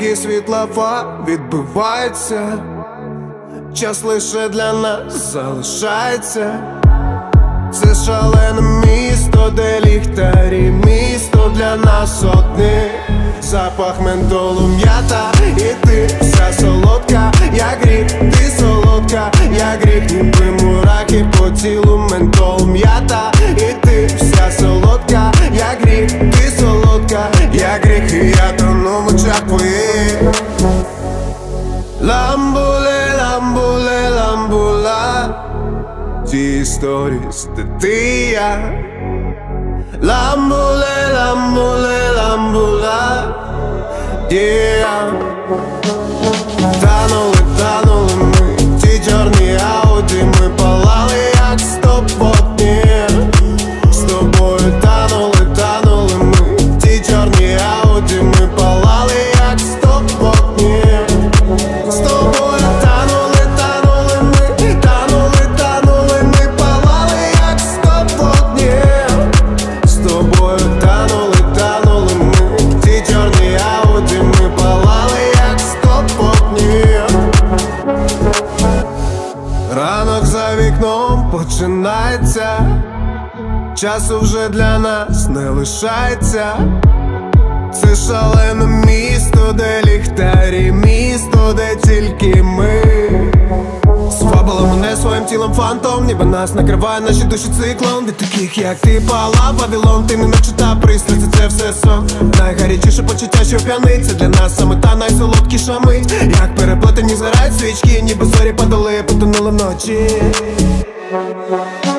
Дорогі світлофар відбиваються, час лише для нас залишається. Це шалене місто, де ліхтарі, місто для нас одних. Запах ментолу, м'ята, і ти вся солодка, як гріх, ти солодка, як гріх, ніби мурахи по тілу, ментол, м'ята, і ти вся солодка, як гріх, ти солодка, як гріх, і я тону в очах твоїх. Ламбуле, ламбуле, ламбула, ті історії, де ти і я. Ламбуле, ламбуле, ламбула, yeah. Танули ми, ті чорні ауді, ми палали як стопотні. З тобою танули ми, ті чорні ауді, ми палали як стопотні. З тобою танули ми, танули ми, палали як стопотні. З тобою танули ми, ті чорні ауді, ми палали як стопотні. Ранок за вікном починається, часу вже для нас не лишається. Це шалене місто, де ліхтарі, місто, де тільки ми. Свабила мене своїм тілом фантом, ніби нас накриває наші душі циклон. Від таких як ти палав Вавилон, ти не начута пристрасть, це все сон. Найгарячіше почуття, що п'яниться, для нас саме та найсолодкіша мить. Як переплетені згорають свічки, ніби зорі падали, потонули вночі.